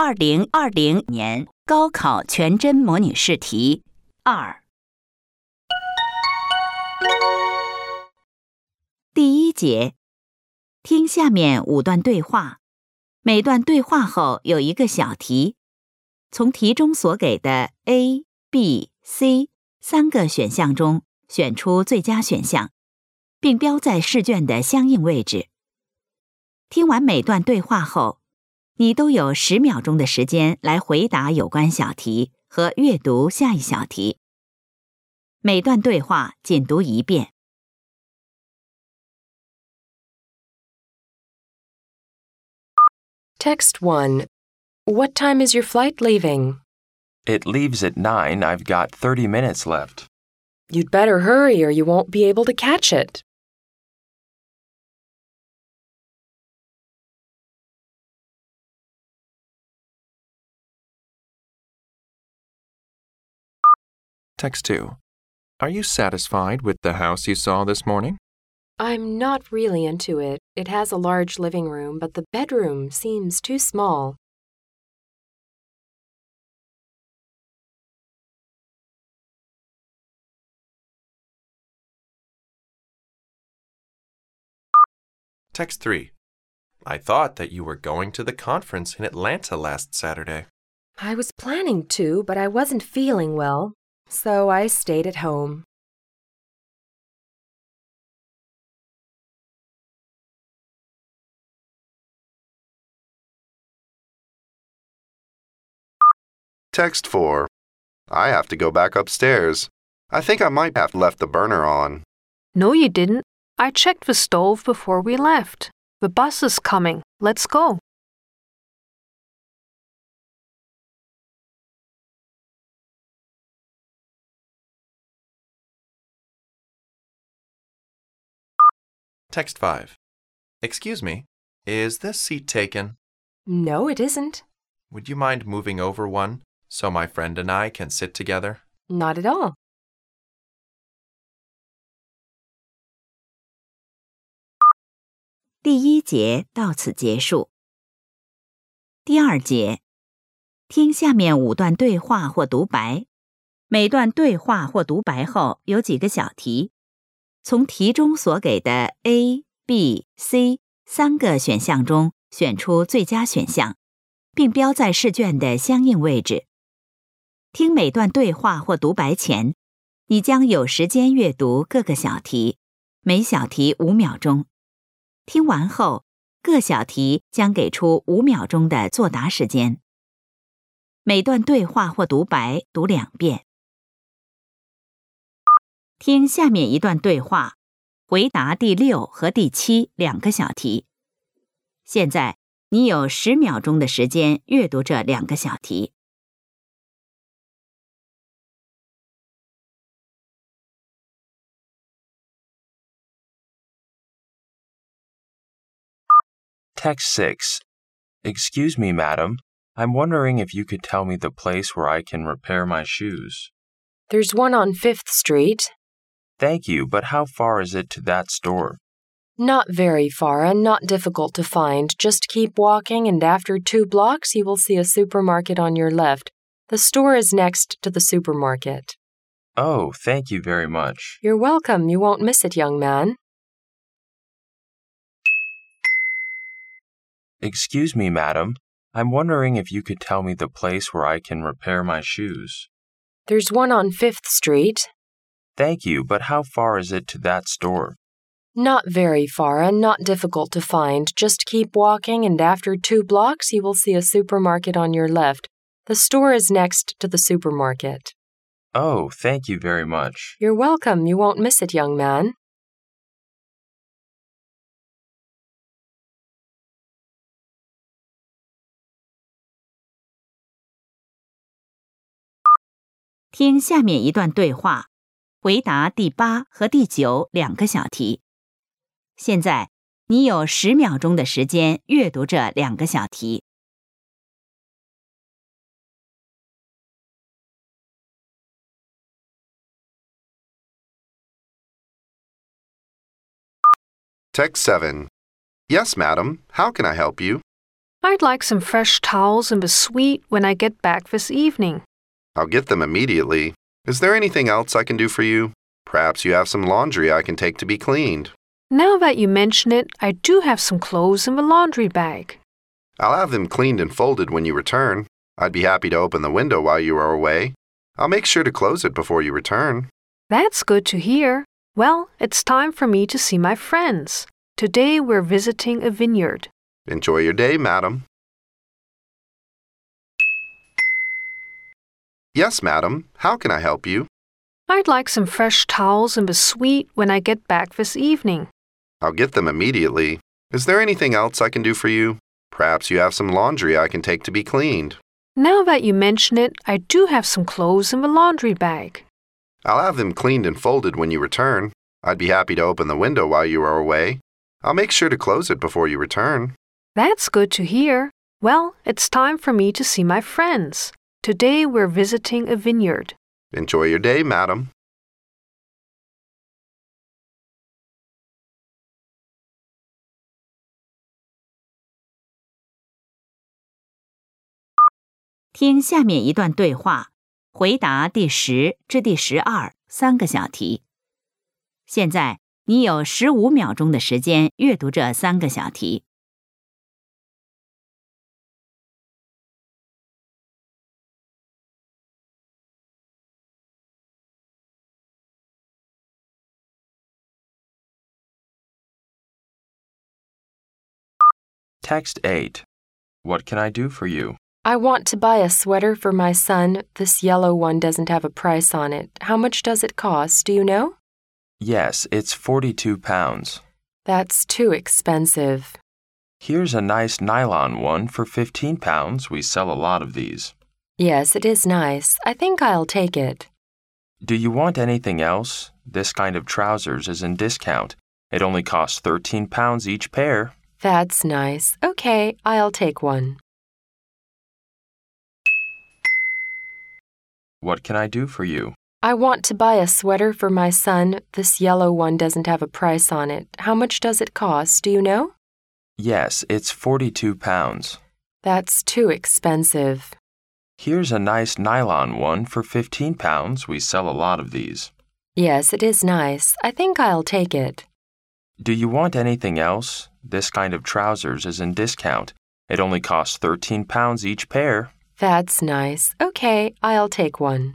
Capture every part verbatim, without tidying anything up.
二零二零年高考全真模拟试题二。第一节，听下面五段对话，每段对话后有一个小题，从题中所给的 A、B、C 三个选项中选出最佳选项，并标在试卷的相应位置。听完每段对话后，你都有十秒钟的时间来回答有关小题和阅读下一小题。每段对话仅读一遍。 Text one. What time is your flight leaving? It leaves at nine. I've got thirty minutes left. You'd better hurry or you won't be able to catch it. Text two. Are you satisfied with the house you saw this morning? I'm not really into it. It has a large living room, but the bedroom seems too small. Text three. I thought that you were going to the conference in Atlanta last Saturday. I was planning to, but I wasn't feeling well, so I stayed at home. Text four. I have to go back upstairs. I think I might have left the burner on. No, you didn't. I checked the stove before we left. The bus is coming. Let's go. Text five. Excuse me, is this seat taken? No, it isn't. Would you mind moving over one so my friend and I can sit together? Not at all. 《第一节到此结束。第二节，听下面五段对话或独白，每段对话或独白后有几个小题，从题中所给的 A、B、C 三个选项中选出最佳选项，并标在试卷的相应位置。听每段对话或独白前，你将有时间阅读各个小题，每小题五秒钟。听完后，各小题将给出五秒钟的作答时间。每段对话或独白读两遍。听下面一段对话，回答第六和第七两个小题。现在你有十秒钟的时间阅读这两个小题。 Text six. Excuse me, madam. I'm wondering if you could tell me the place where I can repair my shoes. There's one on Fifth Street. Thank you, but how far is it to that store? Not very far and not difficult to find. Just keep walking and after two blocks you will see a supermarket on your left. The store is next to the supermarket. Oh, thank you very much. You're welcome. You won't miss it, young man. Excuse me, madam. I'm wondering if you could tell me the place where I can repair my shoes. There's one on Fifth Street. Thank you, but how far is it to that store? Not very far and not difficult to find. Just keep walking and after two blocks you will see a supermarket on your left. The store is next to the supermarket. Oh, thank you very much. You're welcome. You won't miss it, young man. 《听下面一段对话，回答第八和第九两个小题。现在你有十秒钟的时间阅读这两个小题。 Text seven. Yes, madam. How can I help you? I'd like some fresh towels and a sweet when I get back this evening. I'll get them immediately. Is there anything else I can do for you? Perhaps you have some laundry I can take to be cleaned. Now that you mention it, I do have some clothes in the laundry bag. I'll have them cleaned and folded when you return. I'd be happy to open the window while you are away. I'll make sure to close it before you return. That's good to hear. Well, it's time for me to see my friends. Today we're visiting a vineyard. Enjoy your day, madam. Yes, madam. How can I help you? I'd like some fresh towels and a sweet when I get back this evening. I'll get them immediately. Is there anything else I can do for you? Perhaps you have some laundry I can take to be cleaned. Now that you mention it, I do have some clothes in the laundry bag. I'll have them cleaned and folded when you return. I'd be happy to open the window while you are away. I'll make sure to close it before you return. That's good to hear. Well, it's time for me to see my friends. Today we're visiting a vineyard. Enjoy your day, madam. 听下面一段对话，回答第十至第十二三个小题。现在你有十五秒钟的时间阅读这三个小题。 Text eight. What can I do for you? I want to buy a sweater for my son. This yellow one doesn't have a price on it. How much does it cost? Do you know? Yes, it's forty-two pounds. That's too expensive. Here's a nice nylon one for fifteen pounds. We sell a lot of these. Yes, it is nice. I think I'll take it. Do you want anything else? This kind of trousers is in discount. It only costs thirteen pounds each pair. That's nice. Okay, I'll take one. What can I do for you? I want to buy a sweater for my son. This yellow one doesn't have a price on it. How much does it cost? Do you know? Yes, it's forty-two pounds. That's too expensive. Here's a nice nylon one for fifteen pounds. We sell a lot of these. Yes, it is nice. I think I'll take it. Do you want anything else? This kind of trousers is in discount. It only costs thirteen pounds each pair. That's nice. Okay, I'll take one.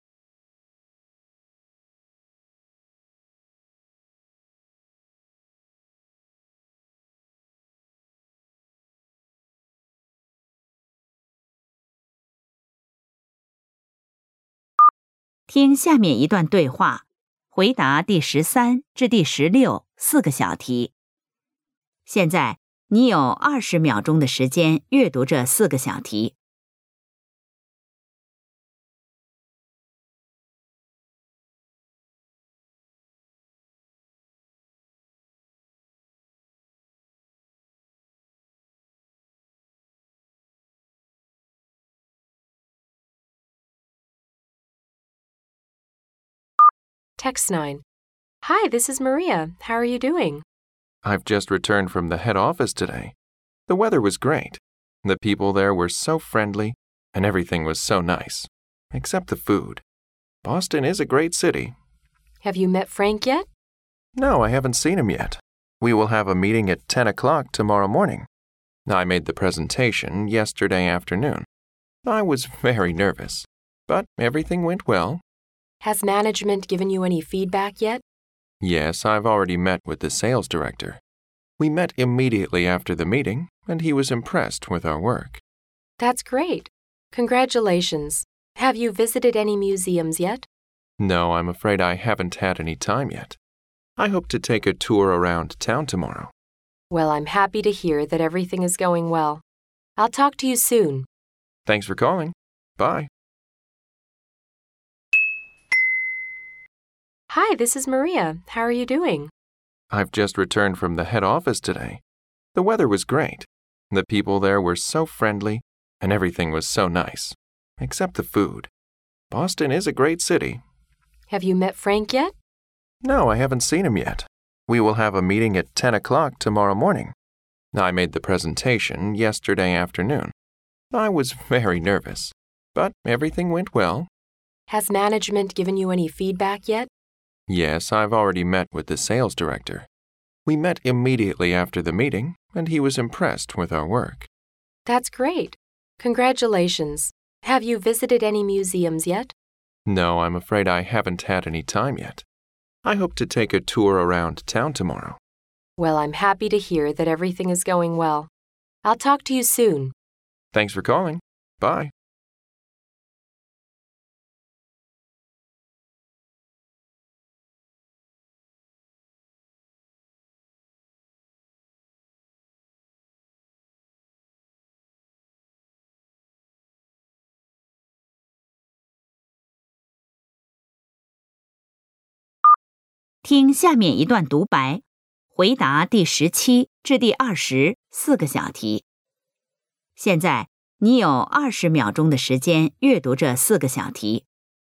“听下面一段对话，回答第十三至第十六四个小题。现在你有二十秒钟的时间阅读这四个小题。 Text nine. Hi, this is Maria. How are you doing? I've just returned from the head office today. The weather was great. The people there were so friendly, and everything was so nice. Except the food. Boston is a great city. Have you met Frank yet? No, I haven't seen him yet. We will have a meeting at ten o'clock tomorrow morning. I made the presentation yesterday afternoon. I was very nervous, but everything went well. Has management given you any feedback yet? Yes, I've already met with the sales director. We met immediately after the meeting, and he was impressed with our work. That's great. Congratulations. Have you visited any museums yet? No, I'm afraid I haven't had any time yet. I hope to take a tour around town tomorrow. Well, I'm happy to hear that everything is going well. I'll talk to you soon. Thanks for calling. Bye. Hi, this is Maria. How are you doing? I've just returned from the head office today. The weather was great. The people there were so friendly, and everything was so nice. Except the food. Boston is a great city. Have you met Frank yet? No, I haven't seen him yet. We will have a meeting at ten o'clock tomorrow morning. I made the presentation yesterday afternoon. I was very nervous, but everything went well. Has management given you any feedback yet? Yes, I've already met with the sales director. We met immediately after the meeting, and he was impressed with our work. That's great. Congratulations. Have you visited any museums yet? No, I'm afraid I haven't had any time yet. I hope to take a tour around town tomorrow. Well, I'm happy to hear that everything is going well. I'll talk to you soon. Thanks for calling. Bye. “听下面一段独白，回答第十七至第二十四个小题。现在你有二十秒钟的时间阅读这四个小题。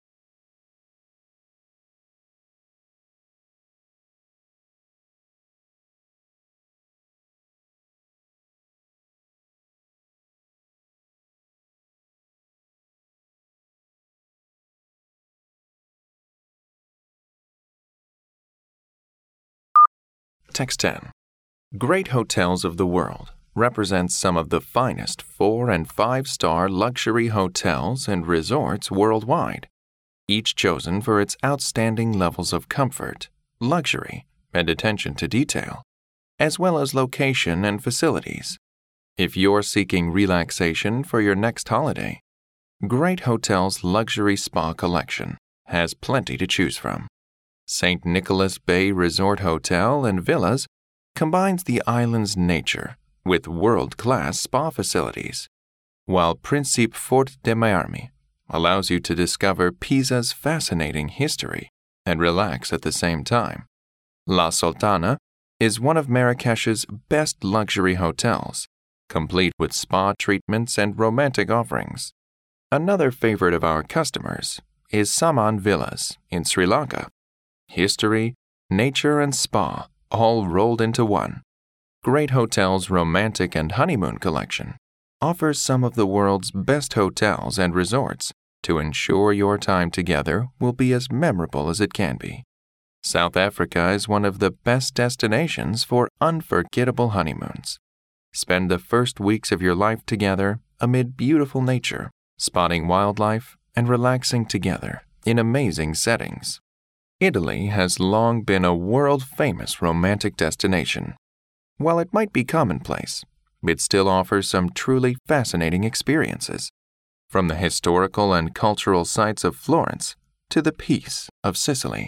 Text ten. Great Hotels of the World represents some of the finest four- and five-star luxury hotels and resorts worldwide, each chosen for its outstanding levels of comfort, luxury, and attention to detail, as well as location and facilities. If you're seeking relaxation for your next holiday, Great Hotels Luxury Spa Collection has plenty to choose from. Saint Nicholas Bay Resort Hotel and Villas combines the island's nature with world-class spa facilities, while Principe Fort de Miami allows you to discover Pisa's fascinating history and relax at the same time. La Sultana is one of Marrakesh's best luxury hotels, complete with spa treatments and romantic offerings. Another favorite of our customers is Saman Villas in Sri Lanka. History, nature, and spa all rolled into one. Great Hotels Romantic and Honeymoon Collection offers some of the world's best hotels and resorts to ensure your time together will be as memorable as it can be. South Africa is one of the best destinations for unforgettable honeymoons. Spend the first weeks of your life together amid beautiful nature, spotting wildlife, and relaxing together in amazing settings. Italy has long been a world-famous romantic destination. While it might be commonplace, it still offers some truly fascinating experiences, from the historical and cultural sites of Florence to the peace of Sicily.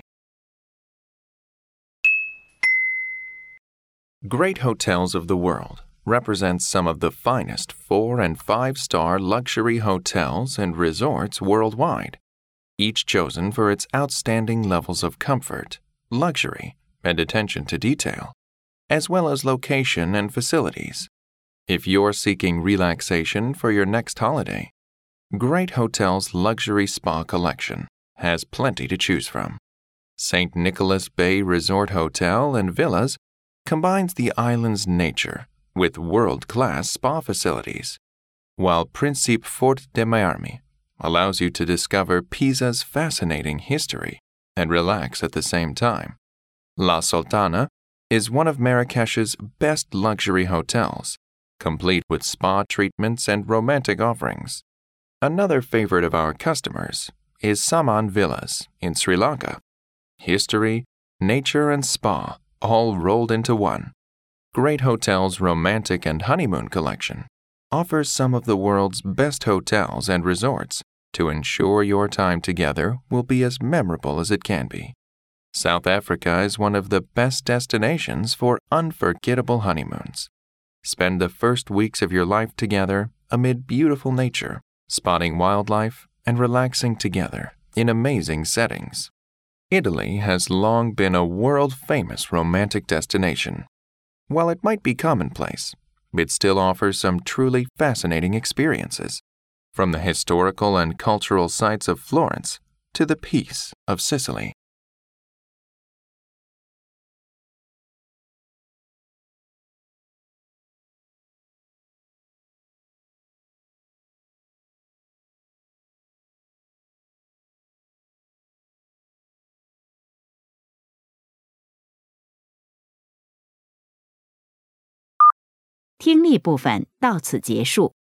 Great Hotels of the World represents some of the finest four- and five-star luxury hotels and resorts worldwide, each chosen for its outstanding levels of comfort, luxury, and attention to detail, as well as location and facilities. If you're seeking relaxation for your next holiday, Great Hotels Luxury Spa Collection has plenty to choose from. Saint Nicholas Bay Resort Hotel and Villas combines the island's nature with world-class spa facilities, while Principe Fort de Miami allows you to discover Pisa's fascinating history and relax at the same time. La Sultana is one of Marrakesh's best luxury hotels, complete with spa treatments and romantic offerings. Another favorite of our customers is Saman Villas in Sri Lanka. History, nature, and spa all rolled into one. Great Hotels Romantic and Honeymoon Collection offers some of the world's best hotels and resorts to ensure your time together will be as memorable as it can be. South Africa is one of the best destinations for unforgettable honeymoons. Spend the first weeks of your life together amid beautiful nature, spotting wildlife, and relaxing together in amazing settings. Italy has long been a world-famous romantic destination. While it might be commonplace, it still offers some truly fascinating experiences, from the historical and cultural sites of Florence to the peace of Sicily. 听力部分到此结束。